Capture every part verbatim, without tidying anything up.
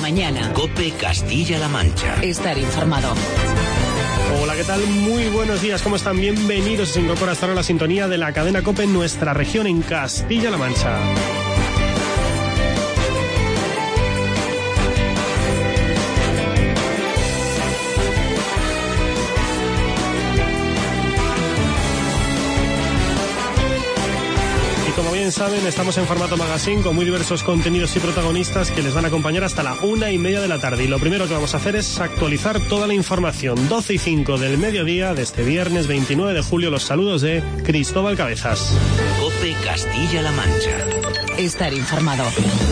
mañana. COPE Castilla-La Mancha. Estar informado. Hola, ¿qué tal? Muy buenos días, ¿cómo están? Bienvenidos. Se incorpora hasta ahora la sintonía de la cadena COPE en nuestra región, en Castilla-La Mancha. Como bien saben, estamos en formato magazine con muy diversos contenidos y protagonistas que les van a acompañar hasta la una y media de la tarde. Y lo primero que vamos a hacer es actualizar toda la información. doce y cinco del mediodía de este viernes veintinueve de julio. Los saludos de Cristóbal Cabezas. COPE Castilla-La Mancha. Estar informado.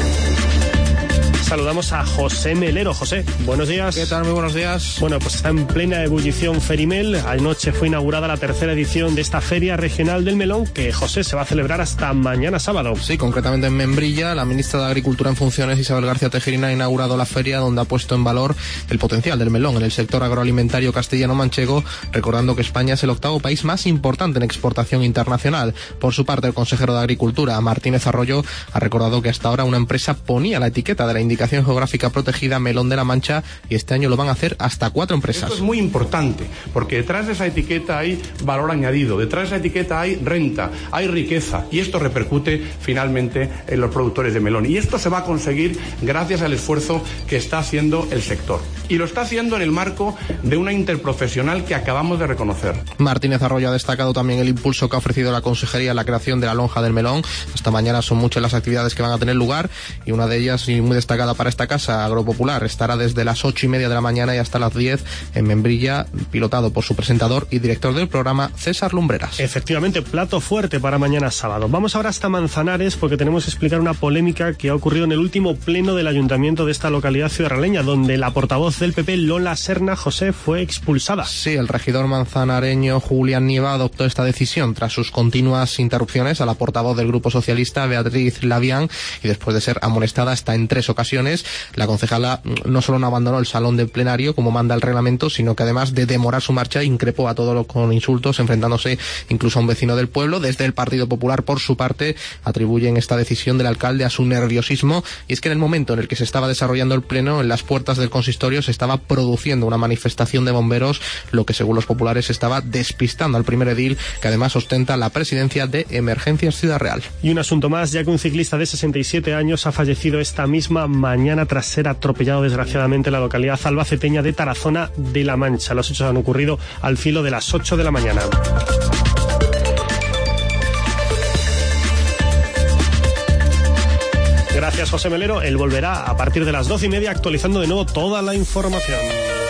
Saludamos a José Melero. José, buenos días. ¿Qué tal? Muy buenos días. Bueno, pues está en plena ebullición Ferimel. Anoche fue inaugurada la tercera edición de esta Feria Regional del Melón, que, José, se va a celebrar hasta mañana sábado. Sí, concretamente en Membrilla. La ministra de Agricultura en funciones, Isabel García Tejerina, ha inaugurado la feria, donde ha puesto en valor el potencial del melón en el sector agroalimentario castellano-manchego, recordando que España es el octavo país más importante en exportación internacional. Por su parte, el consejero de Agricultura, Martínez Arroyo, ha recordado que hasta ahora una empresa ponía la etiqueta de la indicación geográfica protegida Melón de la Mancha, y este año lo van a hacer hasta cuatro empresas. Esto es muy importante, porque detrás de esa etiqueta hay valor añadido, detrás de esa etiqueta hay renta, hay riqueza, y esto repercute finalmente en los productores de melón. Y esto se va a conseguir gracias al esfuerzo que está haciendo el sector. Y lo está haciendo en el marco de una interprofesional que acabamos de reconocer. Martínez Arroyo ha destacado también el impulso que ha ofrecido la Consejería a la creación de la lonja del melón. Hasta mañana son muchas las actividades que van a tener lugar, y una de ellas, y muy destacada para esta casa agropopular, estará desde las ocho y media de la mañana y hasta las diez en Membrilla, pilotado por su presentador y director del programa, César Lumbreras. Efectivamente, plato fuerte para mañana sábado. Vamos ahora hasta Manzanares, porque tenemos que explicar una polémica que ha ocurrido en el último pleno del ayuntamiento de esta localidad ciudadrealeña, donde la portavoz del P P, Lola Serna José, fue expulsada. Sí, el regidor manzanareño Julián Nieva adoptó esta decisión tras sus continuas interrupciones a la portavoz del Grupo Socialista, Beatriz Lavián, y después de ser amonestada hasta en tres ocasiones. La concejala no solo no abandonó el salón del plenario como manda el reglamento, sino que además de demorar su marcha, increpó a todos con insultos, enfrentándose incluso a un vecino del pueblo. Desde el Partido Popular, por su parte, atribuyen esta decisión del alcalde a su nerviosismo, y es que en el momento en el que se estaba desarrollando el pleno, en las puertas del consistorio se estaba produciendo una manifestación de bomberos, lo que según los populares estaba despistando al primer edil, que además ostenta la presidencia de Emergencias Ciudad Real. Y un asunto más, ya que un ciclista de sesenta y siete años ha fallecido esta misma mañana tras ser atropellado desgraciadamente en la localidad albaceteña de Tarazona de la Mancha. Los hechos han ocurrido al filo de las ocho de la mañana. Gracias, José Melero. Él volverá a partir de las doce y media actualizando de nuevo toda la información.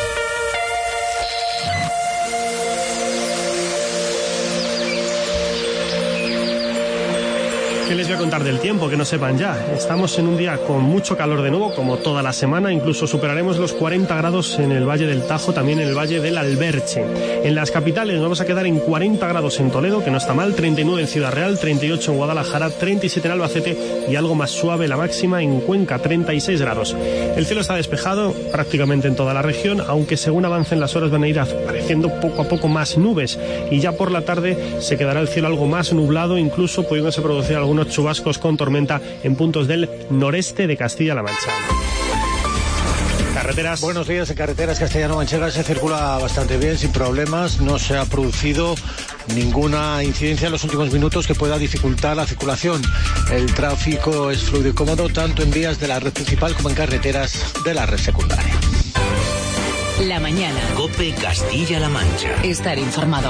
¿Qué les voy a contar del tiempo? Que no sepan ya. Estamos en un día con mucho calor de nuevo, como toda la semana. Incluso superaremos los cuarenta grados en el Valle del Tajo, también en el Valle del Alberche. En las capitales nos vamos a quedar en cuarenta grados en Toledo, que no está mal, treinta y nueve en Ciudad Real, treinta y ocho en Guadalajara, treinta y siete en Albacete y algo más suave la máxima en Cuenca, treinta y seis grados. El cielo está despejado prácticamente en toda la región, aunque según avancen las horas van a ir apareciendo poco a poco más nubes, y ya por la tarde se quedará el cielo algo más nublado, incluso pudiéndose producir algún unos chubascos con tormenta en puntos del noreste de Castilla-La Mancha. Carreteras. Buenos días. En carreteras castellano-manchegas se circula bastante bien, sin problemas. No se ha producido ninguna incidencia en los últimos minutos que pueda dificultar la circulación. El tráfico es fluido y cómodo, tanto en vías de la red principal como en carreteras de la red secundaria. La mañana. COPE Castilla-La Mancha. Estar informado.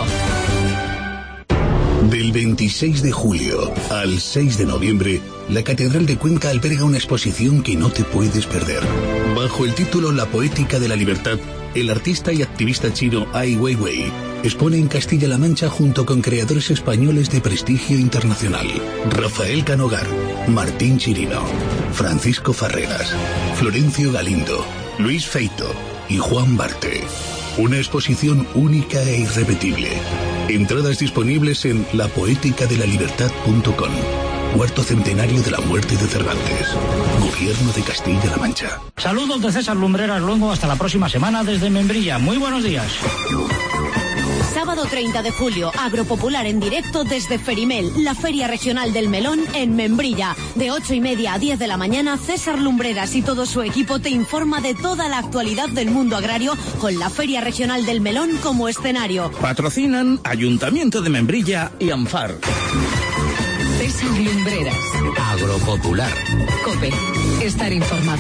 Del veintiséis de julio al seis de noviembre, la Catedral de Cuenca alberga una exposición que no te puedes perder. Bajo el título La Poética de la Libertad, el artista y activista chino Ai Weiwei expone en Castilla-La Mancha junto con creadores españoles de prestigio internacional. Rafael Canogar, Martín Chirino, Francisco Farreras, Florencio Galindo, Luis Feito y Juan Barte. Una exposición única e irrepetible. Entradas disponibles en la poética de la libertad punto com. Cuarto centenario de la muerte de Cervantes. Gobierno de Castilla-La Mancha. Saludos de César Lumbreras Luengo. Hasta la próxima semana desde Membrilla. Muy buenos días. Sábado treinta de julio, Agropopular en directo desde Ferimel, la Feria Regional del Melón en Membrilla. De ocho y media a diez de la mañana, César Lumbreras y todo su equipo te informa de toda la actualidad del mundo agrario con la Feria Regional del Melón como escenario. Patrocinan Ayuntamiento de Membrilla y ANFAR. César Lumbreras. Agropopular. COPE. Estar informado.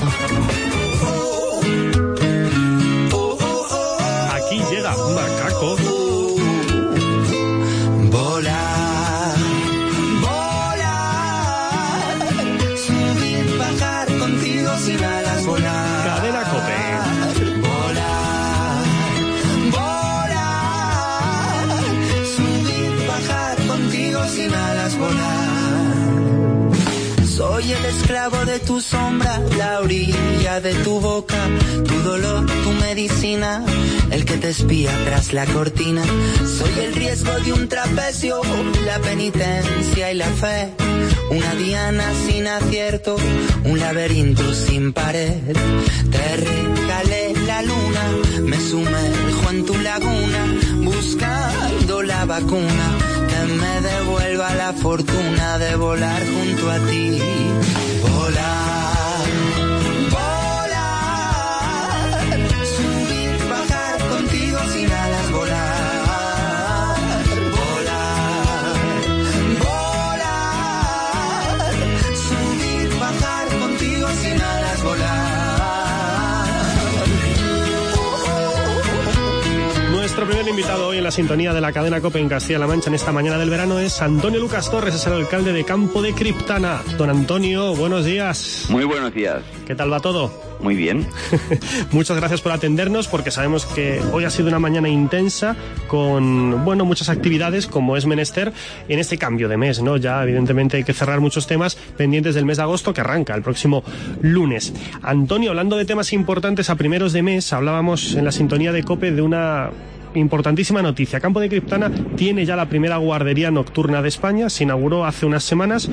Aquí llega Macaco. Volar, volar, subir, bajar contigo sin alas, volar. Cadena COPE. Volar, volar, subir, bajar contigo sin alas, volar. Soy el esclavo de tu sombra, la orilla de tu boca, tu dolor, tu medicina, el que te espía tras la cortina. Soy el riesgo de un trapecio, la penitencia y la fe, una diana sin acierto, un laberinto sin pared. Te regalé la luna, me sumerjo en tu laguna, buscando la vacuna que me devuelva la fortuna de volar junto a ti. Volar, volar, subir, bajar contigo sin alas, volar, volar, volar, subir, bajar contigo sin alas, volar. Nuestro primer invitado hoy en la sintonía de la cadena COPE en Castilla-La Mancha en esta mañana del verano es Antonio Lucas Torres, es el alcalde de Campo de Criptana. Don Antonio, buenos días. Muy buenos días. ¿Qué tal va todo? Muy bien. Muchas gracias por atendernos, porque sabemos que hoy ha sido una mañana intensa con, bueno, muchas actividades como es menester en este cambio de mes, ¿no? Ya evidentemente hay que cerrar muchos temas pendientes del mes de agosto que arranca el próximo lunes. Antonio, hablando de temas importantes a primeros de mes, hablábamos en la sintonía de COPE de una importantísima noticia. Campo de Criptana tiene ya la primera guardería nocturna de España, se inauguró hace unas semanas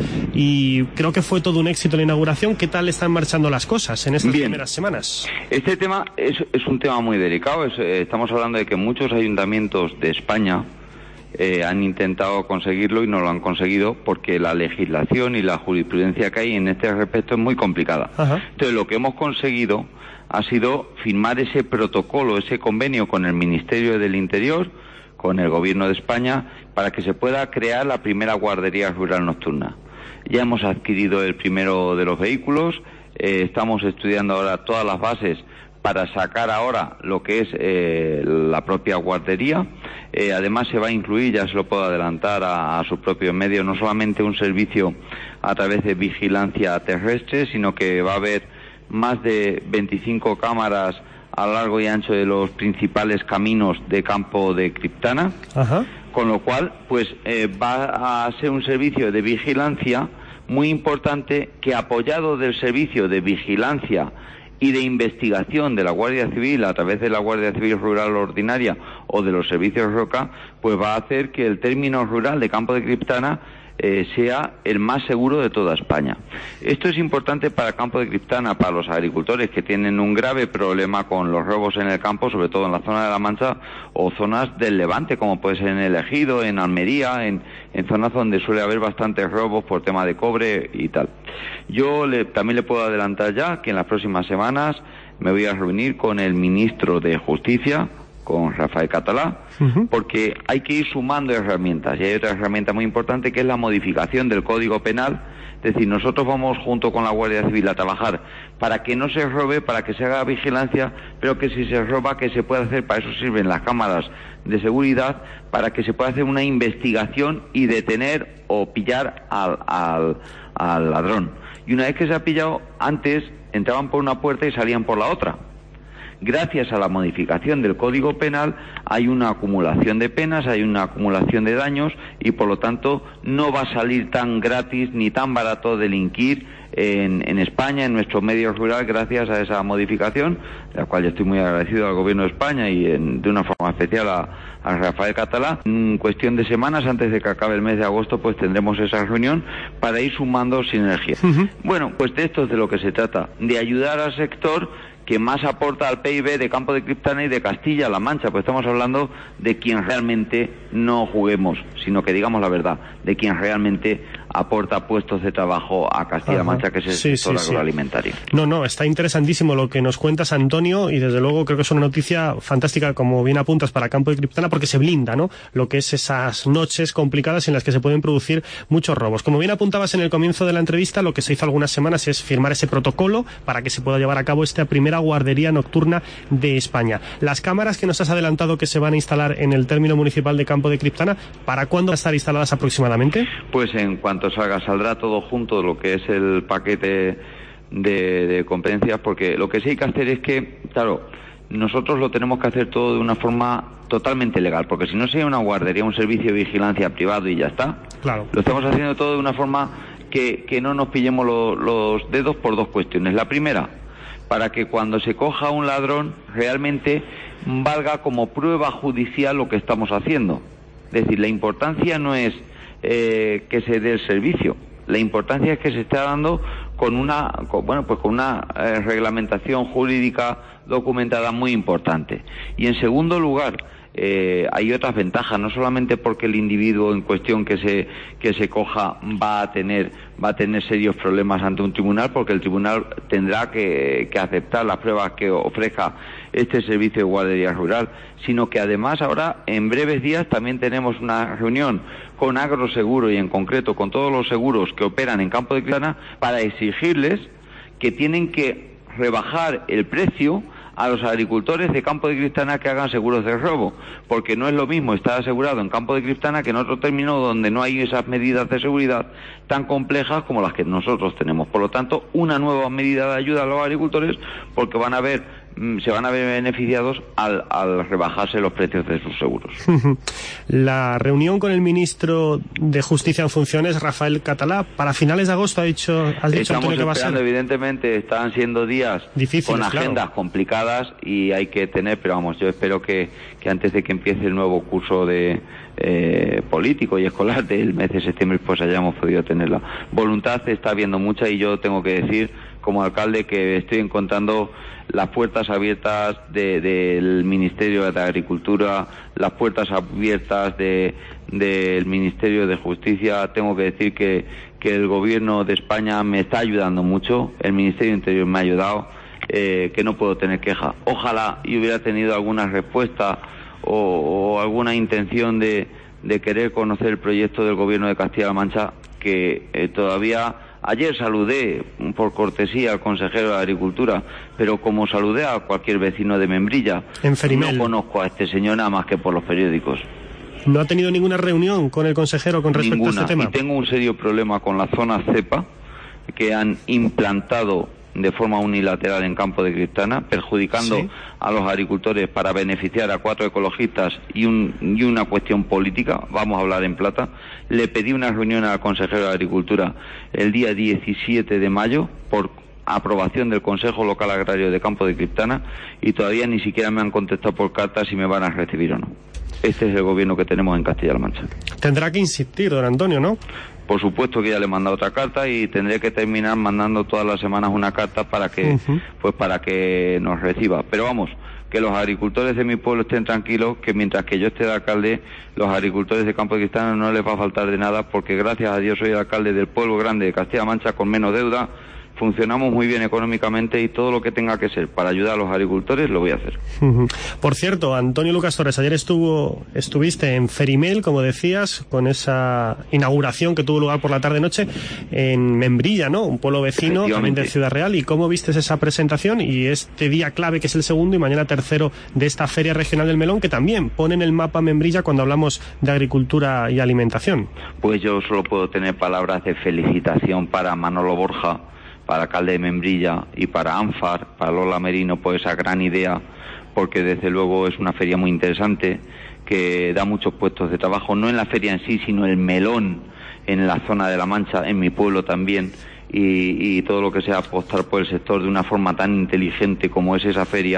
y creo que fue todo un éxito la inauguración. ¿Qué tal están marchando las cosas en estas Bien. primeras semanas? Este tema es, es un tema muy delicado. Es, eh, estamos hablando de que muchos ayuntamientos de España eh, han intentado conseguirlo y no lo han conseguido porque la legislación y la jurisprudencia que hay en este respecto es muy complicada. Ajá. Entonces, lo que hemos conseguido ha sido firmar ese protocolo, ese convenio con el Ministerio del Interior, con el Gobierno de España, para que se pueda crear la primera guardería rural nocturna. Ya hemos adquirido el primero de los vehículos, eh, estamos estudiando ahora todas las bases para sacar ahora lo que es eh, la propia guardería. Eh, además se va a incluir, ya se lo puedo adelantar a, a sus propios medios, no solamente un servicio a través de vigilancia terrestre, sino que va a haber más de veinticinco cámaras a lo largo y ancho de los principales caminos de Campo de Criptana. Ajá. Con lo cual, pues eh, va a ser un servicio de vigilancia muy importante que, apoyado del servicio de vigilancia y de investigación de la Guardia Civil a través de la Guardia Civil Rural Ordinaria o de los servicios ROCA, pues va a hacer que el término rural de Campo de Criptana Eh, sea el más seguro de toda España. Esto es importante para Campo de Criptana, para los agricultores que tienen un grave problema con los robos en el campo, sobre todo en la zona de La Mancha o zonas del Levante, como puede ser en El Ejido, en Almería, en, en zonas donde suele haber bastantes robos por tema de cobre y tal. Yo le, también le puedo adelantar ya que en las próximas semanas me voy a reunir con el ministro de Justicia, con Rafael Catalá, uh-huh. porque hay que ir sumando herramientas, y hay otra herramienta muy importante que es la modificación del Código Penal. Es decir, nosotros vamos junto con la Guardia Civil a trabajar para que no se robe, para que se haga vigilancia, pero que si se roba, que se pueda hacer, para eso sirven las cámaras de seguridad, para que se pueda hacer una investigación y detener o pillar al, al, al ladrón. Y una vez que se ha pillado, antes entraban por una puerta y salían por la otra. Gracias a la modificación del Código Penal hay una acumulación de penas, hay una acumulación de daños y por lo tanto no va a salir tan gratis ni tan barato delinquir en, en España, en nuestro medio rural, gracias a esa modificación, de la cual yo estoy muy agradecido al Gobierno de España y en, de una forma especial a, a Rafael Catalá. En cuestión de semanas, antes de que acabe el mes de agosto, pues tendremos esa reunión para ir sumando sinergias. Uh-huh. Bueno, pues de esto es de lo que se trata, de ayudar al sector que más aporta al P I B de Campo de Criptana y de Castilla-La Mancha, pues estamos hablando de quien realmente no juguemos, sino que digamos la verdad, de quien realmente aporta puestos de trabajo a Castilla-La Mancha, que es el sí, sector sí, agroalimentario. Sí. No, no, está interesantísimo lo que nos cuentas, Antonio, y desde luego creo que es una noticia fantástica, como bien apuntas, para Campo de Criptana, porque se blinda, ¿no?, lo que es esas noches complicadas en las que se pueden producir muchos robos. Como bien apuntabas en el comienzo de la entrevista, lo que se hizo algunas semanas es firmar ese protocolo para que se pueda llevar a cabo esta primera guardería nocturna de España. Las cámaras que nos has adelantado que se van a instalar en el término municipal de Campo de Criptana, ¿para cuándo van a estar instaladas aproximadamente? Pues en cuanto salga, saldrá todo junto, lo que es el paquete de, de competencias, porque lo que sí hay que hacer es que, claro, nosotros lo tenemos que hacer todo de una forma totalmente legal, porque si no sería una guardería, un servicio de vigilancia privado y ya está. Claro. Lo estamos haciendo todo de una forma que, que no nos pillemos lo, los dedos por dos cuestiones. La primera, para que cuando se coja un ladrón realmente valga como prueba judicial lo que estamos haciendo. Es decir, la importancia no es eh, que se dé el servicio, la importancia es que se está dando con una, con, bueno, pues con una eh, reglamentación jurídica documentada muy importante. Y en segundo lugar, Eh, hay otras ventajas, no solamente porque el individuo en cuestión que se que se coja va a tener va a tener serios problemas ante un tribunal, porque el tribunal tendrá que, que aceptar las pruebas que ofrezca este servicio de guardería rural, sino que además ahora en breves días también tenemos una reunión con Agroseguro y en concreto con todos los seguros que operan en Campo de Criptana para exigirles que tienen que rebajar el precio a los agricultores de Campo de Criptana que hagan seguros de robo, porque no es lo mismo estar asegurado en Campo de Criptana que en otro término donde no hay esas medidas de seguridad tan complejas como las que nosotros tenemos. Por lo tanto, una nueva medida de ayuda a los agricultores, porque van a ver se van a ver beneficiados al, al rebajarse los precios de sus seguros. La reunión con el ministro de Justicia en funciones, Rafael Catalá, para finales de agosto ha dicho, has dicho, Estamos Antonio, que va a esperando, ser. Evidentemente están siendo días difíciles, con agendas claro, complicadas y hay que tener, pero vamos, yo espero que, que antes de que empiece el nuevo curso de eh, político y escolar del mes de septiembre, pues hayamos podido tenerla. Voluntad está habiendo mucha y yo tengo que decir, como alcalde, que estoy encontrando las puertas abiertas de, del Ministerio de Agricultura, las puertas abiertas de, del Ministerio de Justicia. Tengo que decir que, que el Gobierno de España me está ayudando mucho, el Ministerio de Interior me ha ayudado, eh, que no puedo tener queja. Ojalá y hubiera tenido alguna respuesta o, o alguna intención de, de querer conocer el proyecto del Gobierno de Castilla-La Mancha, que eh, todavía... Ayer saludé por cortesía al consejero de Agricultura, pero como saludé a cualquier vecino de Membrilla, en Ferimel, no conozco a este señor nada más que por los periódicos. ¿No ha tenido ninguna reunión con el consejero con respecto Ninguna. a este tema? Y tengo un serio problema con la zona cepa que han implantado de forma unilateral en Campo de Criptana, perjudicando ¿Sí? a los agricultores para beneficiar a cuatro ecologistas y, un, y una cuestión política. Vamos a hablar en plata. Le pedí una reunión al consejero de Agricultura el día diecisiete de mayo por aprobación del Consejo Local Agrario de Campo de Criptana y todavía ni siquiera me han contestado por carta si me van a recibir o no. Este es el gobierno que tenemos en Castilla-La Mancha. Tendrá que insistir, don Antonio, ¿no? Por supuesto que ya le he mandado otra carta y tendré que terminar mandando todas las semanas una carta para que, uh-huh. pues para que nos reciba. Pero vamos, que los agricultores de mi pueblo estén tranquilos, que mientras que yo esté de alcalde, los agricultores de Campo de Criptana no les va a faltar de nada, porque gracias a Dios soy el alcalde del pueblo grande de Castilla-La Mancha con menos deuda. Funcionamos muy bien económicamente y todo lo que tenga que ser para ayudar a los agricultores lo voy a hacer. Uh-huh. Por cierto, Antonio Lucas Torres, ayer estuvo estuviste en Ferimel, como decías, con esa inauguración que tuvo lugar por la tarde-noche en Membrilla, ¿no? Un pueblo vecino también de Ciudad Real. ¿Y cómo vistes esa presentación y este día clave que es el segundo y mañana tercero de esta Feria Regional del Melón, que también pone en el mapa Membrilla cuando hablamos de agricultura y alimentación? Pues yo solo puedo tener palabras de felicitación para Manolo Borja, para alcalde de Membrilla, y para ANFAR, para Lola Merino, por esa gran idea, porque desde luego es una feria muy interesante, que da muchos puestos de trabajo, no en la feria en sí, sino el melón en la zona de La Mancha, en mi pueblo también, y, y todo lo que sea apostar por el sector de una forma tan inteligente como es esa feria,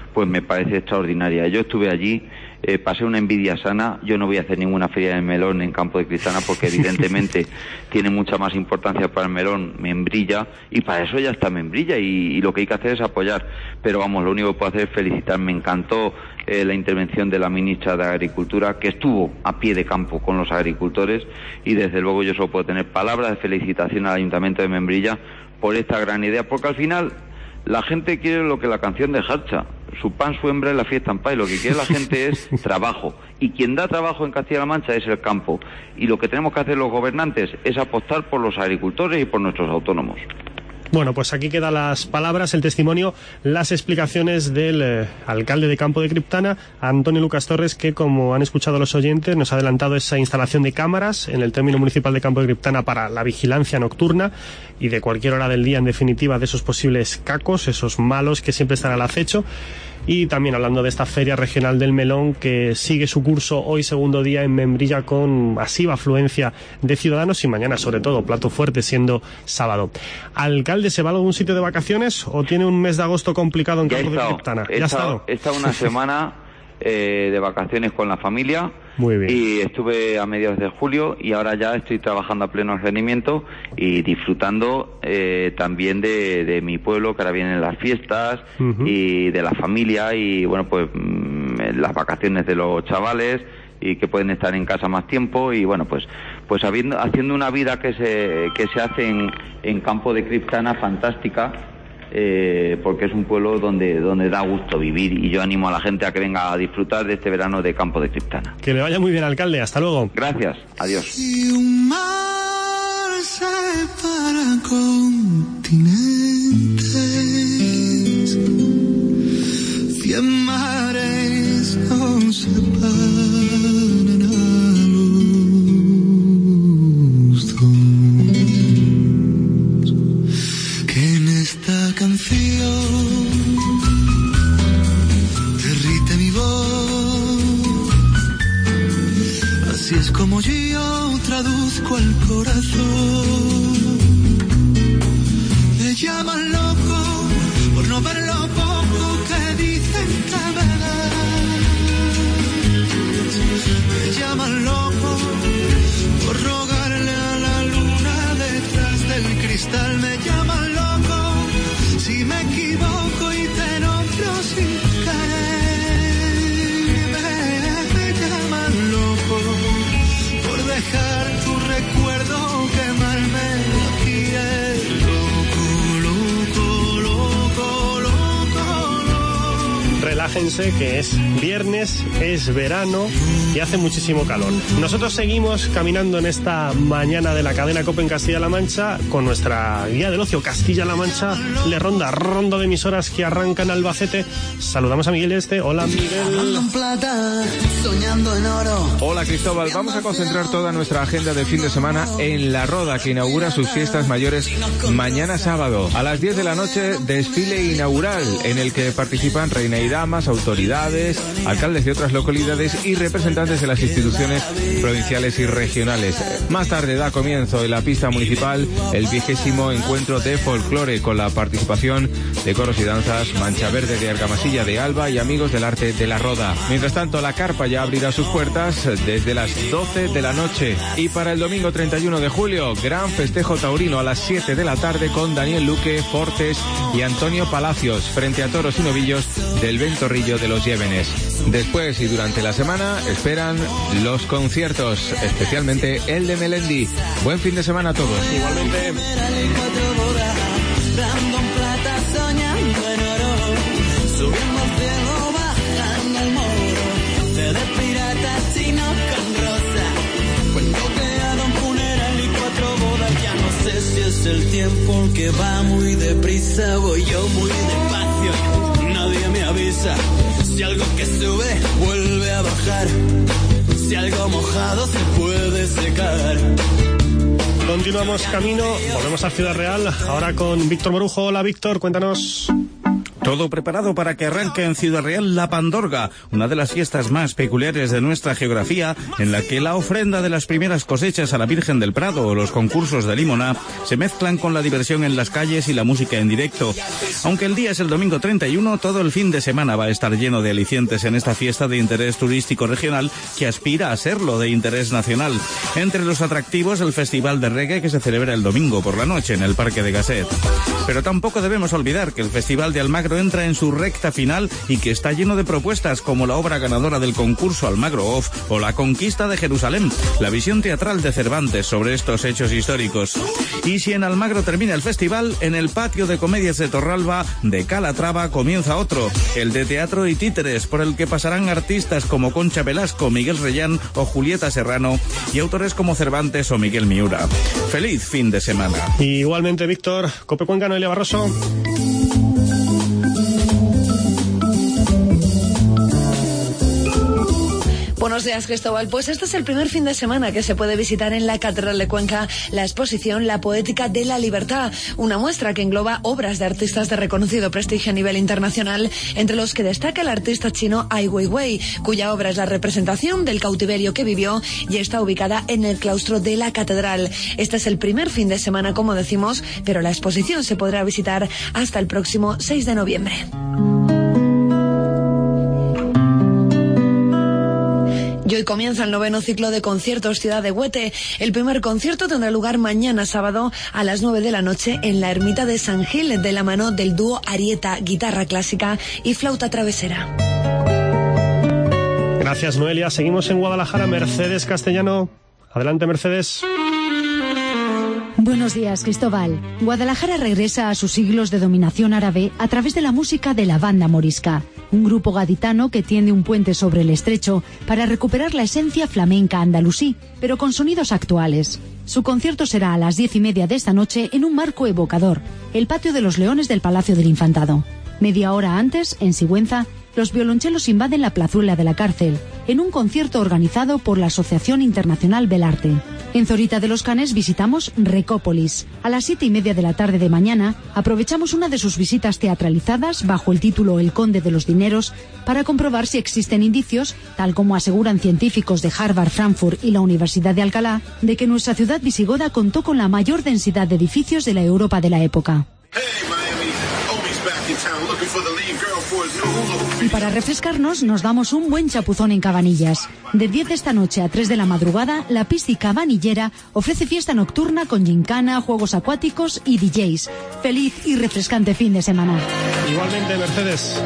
pues me parece extraordinaria. Yo estuve allí, eh, pasé una envidia sana. Yo no voy a hacer ninguna feria de melón en Campo de Criptana porque evidentemente tiene mucha más importancia para el melón Membrilla, y para eso ya está Membrilla, y, y lo que hay que hacer es apoyar. Pero vamos, lo único que puedo hacer es felicitar. Me encantó eh, la intervención de la ministra de Agricultura, que estuvo a pie de campo con los agricultores, y desde luego yo solo puedo tener palabras de felicitación al Ayuntamiento de Membrilla por esta gran idea, porque al final la gente quiere lo que la canción de Harcha: su pan, su hembra y la fiesta en paz. Lo que quiere la gente es trabajo, y quien da trabajo en Castilla-La Mancha es el campo, y lo que tenemos que hacer los gobernantes es apostar por los agricultores y por nuestros autónomos. Bueno, pues aquí quedan las palabras, el testimonio, las explicaciones del eh, alcalde de Campo de Criptana, Antonio Lucas Torres, que, como han escuchado los oyentes, nos ha adelantado esa instalación de cámaras en el término municipal de Campo de Criptana para la vigilancia nocturna y de cualquier hora del día, en definitiva, de esos posibles cacos, esos malos que siempre están al acecho. Y también hablando de esta Feria Regional del Melón, que sigue su curso hoy, segundo día en Membrilla, con masiva afluencia de ciudadanos, y mañana, sobre todo, plato fuerte, siendo sábado. Alcalde, ¿se va a algún sitio de vacaciones o tiene un mes de agosto complicado en Campo de Criptana? He estado, he estado una semana eh, de vacaciones con la familia. Muy bien. Y estuve a mediados de julio, y ahora ya estoy trabajando a pleno rendimiento y disfrutando eh, también de, de mi pueblo, que ahora vienen las fiestas, uh-huh. y de la familia, y bueno, pues mmm, las vacaciones de los chavales, y que pueden estar en casa más tiempo, y bueno, pues pues habiendo, haciendo una vida que se que se hace en, en Campo de Criptana fantástica. Eh, porque es un pueblo donde donde da gusto vivir, y yo animo a la gente a que venga a disfrutar de este verano de Campo de Criptana. Que le vaya muy bien, alcalde. Hasta luego. Gracias. Adiós. Si un mar separa continentes, cien mares nos separan a los dos. Que en esta canción derrite mi voz, así es como yo traduzco al corazón. Me llaman loco por no ver lo poco que dicen que me das. Me llaman loco por rogarle a la luna detrás del cristal. Me llaman loco si me equivoco y te nombro sin querer. Me llaman loco por dejar tu recuerdo quemarme aquí. Loco, loco, loco, loco, loco. Relájense, que es viernes, es verano y hace muchísimo calor. Nosotros seguimos caminando en esta mañana de la cadena COPE en Castilla-La Mancha con nuestra guía del ocio Castilla-La Mancha le ronda, ronda de emisoras que arrancan Albacete. Saludamos a Miguel Este. Hola, Miguel. Hola, Cristóbal. Vamos a concentrar toda nuestra agenda de fin de semana en La Roda, que inaugura sus fiestas mayores mañana sábado. A las diez de la noche, desfile inaugural en el que participan reina y damas, autoridades, alcaldes de otras localidades y representantes de las instituciones provinciales y regionales. Más tarde da comienzo en la pista municipal el vigésimo encuentro de folclore, con la participación de coros y danzas Mancha Verde de Argamasilla de Alba y Amigos del Arte de La Roda. Mientras tanto, la carpa ya abrirá sus puertas desde las doce de la noche. Y para el domingo treinta y uno de julio, gran festejo taurino a las siete de la tarde con Daniel Luque, Fortes y Antonio Palacios frente a toros y novillos del Ventorrillo de los Llévenes. Después y durante la semana esperan los conciertos, especialmente el de Melendi. Buen fin de semana a todos. Igualmente. Si es el tiempo que va muy deprisa, voy yo muy despacio, nadie me avisa. Si algo que sube vuelve a bajar, si algo mojado se puede secar. Continuamos camino, volvemos a Ciudad Real, ahora con Víctor Morujo. Hola, Víctor, cuéntanos. Todo preparado para que arranque en Ciudad Real la Pandorga, una de las fiestas más peculiares de nuestra geografía, en la que la ofrenda de las primeras cosechas a la Virgen del Prado o los concursos de Limoná se mezclan con la diversión en las calles y la música en directo. Aunque el día es el domingo treinta y uno, todo el fin de semana va a estar lleno de alicientes en esta fiesta de interés turístico regional que aspira a serlo de interés nacional. Entre los atractivos, el Festival de Reggae que se celebra el domingo por la noche en el Parque de Gasset. Pero tampoco debemos olvidar que el Festival de Almagro entra en su recta final y que está lleno de propuestas como la obra ganadora del concurso Almagro Off o La Conquista de Jerusalén, la visión teatral de Cervantes sobre estos hechos históricos. Y si en Almagro termina el festival, en el patio de comedias de Torralba de Calatrava comienza otro, el de teatro y títeres, por el que pasarán artistas como Concha Velasco, Miguel Reyán o Julieta Serrano y autores como Cervantes o Miguel Miura. ¡Feliz fin de semana! Y igualmente, Víctor, Cope Cuenca, Noelia Barroso. Buenos días, Cristóbal. Pues este es el primer fin de semana que se puede visitar en la Catedral de Cuenca la exposición La Poética de la Libertad, una muestra que engloba obras de artistas de reconocido prestigio a nivel internacional, entre los que destaca el artista chino Ai Weiwei, cuya obra es la representación del cautiverio que vivió y está ubicada en el claustro de la Catedral. Este es el primer fin de semana, como decimos, pero la exposición se podrá visitar hasta el próximo seis de noviembre. Y hoy comienza el noveno ciclo de conciertos Ciudad de Huete. El primer concierto tendrá lugar mañana sábado a las nueve de la noche en la ermita de San Gil, de la mano del dúo Arieta, guitarra clásica y flauta travesera. Gracias, Noelia. Seguimos en Guadalajara. Mercedes Castellano. Adelante, Mercedes. Buenos días, Cristóbal. Guadalajara regresa a sus siglos de dominación árabe a través de la música de la Banda Morisca, un grupo gaditano que tiende un puente sobre el estrecho para recuperar la esencia flamenca andalusí, pero con sonidos actuales. Su concierto será a las diez y media de esta noche en un marco evocador, el Patio de los Leones del Palacio del Infantado. Media hora antes, en Sigüenza, los violonchelos invaden la plazuela de la cárcel, en un concierto organizado por la Asociación Internacional Belarte. En Zorita de los Canes visitamos Recópolis. A las siete y media de la tarde de mañana aprovechamos una de sus visitas teatralizadas bajo el título El Conde de los Dineros para comprobar si existen indicios, tal como aseguran científicos de Harvard, Frankfurt y la Universidad de Alcalá, de que nuestra ciudad visigoda contó con la mayor densidad de edificios de la Europa de la época. Y para refrescarnos nos damos un buen chapuzón en Cabanillas. De diez de esta noche a tres de la madrugada, la Pisti Cabanillera ofrece fiesta nocturna con gincana, juegos acuáticos y D Js. Feliz y refrescante fin de semana. Igualmente, Mercedes.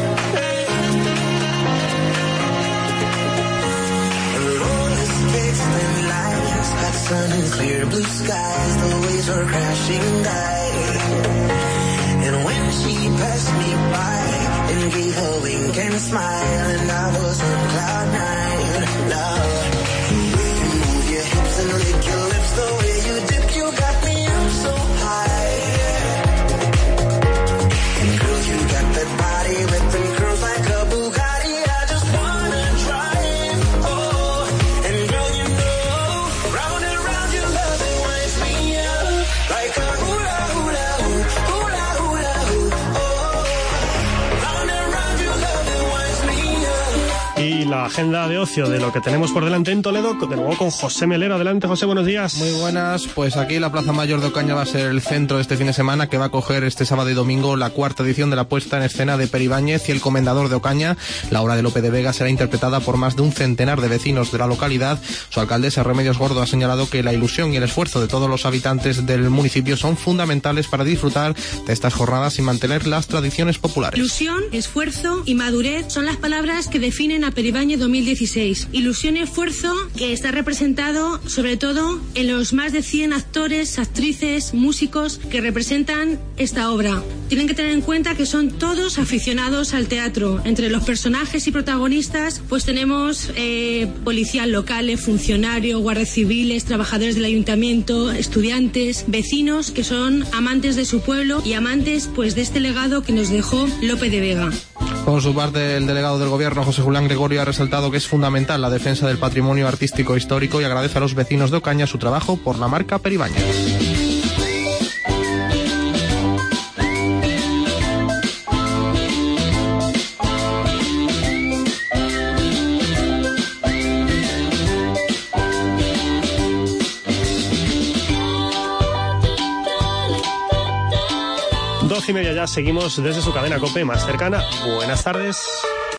And gave a wink and smile, and I was on cloud nine. Love, the way you move your hips and lick your lips, the way you dip, you got me up so high. And girl, you got that body with them curls like a Bugatti. I just wanna drive, oh. And girl, you know, round and round your love, it winds me up like a hula hula hoop, hula hula hoop, oh. Y la agenda de ocio de lo que tenemos por delante en Toledo, de nuevo con José Melero. Adelante, José, buenos días. Muy buenas. Pues aquí la Plaza Mayor de Ocaña va a ser el centro de este fin de semana, que va a acoger este sábado y domingo la cuarta edición de la puesta en escena de Peribáñez y el Comendador de Ocaña. La obra de Lope de Vega será interpretada por más de un centenar de vecinos de la localidad. Su alcaldesa, Remedios Gordo, ha señalado que la ilusión y el esfuerzo de todos los habitantes del municipio son fundamentales para disfrutar de estas jornadas y mantener las tradiciones populares. Ilusión, esfuerzo y madurez son las palabras que definen a Peribáñez dos mil dieciséis. Ilusión y esfuerzo que está representado sobre todo en los más de cien actores, actrices, músicos que representan esta obra. Tienen que tener en cuenta que son todos aficionados al teatro. Entre los personajes y protagonistas pues tenemos eh, policías locales, funcionarios, guardias civiles, trabajadores del ayuntamiento, estudiantes, vecinos que son amantes de su pueblo y amantes pues de este legado que nos dejó Lope de Vega. Por su parte, el delegado del Gobierno, José Julián Gregorio, ha resaltado que es fundamental la defensa del patrimonio artístico e histórico y agradece a los vecinos de Ocaña su trabajo por la marca Peribáñez. once y media ya seguimos desde su cadena COPE más cercana. Buenas tardes.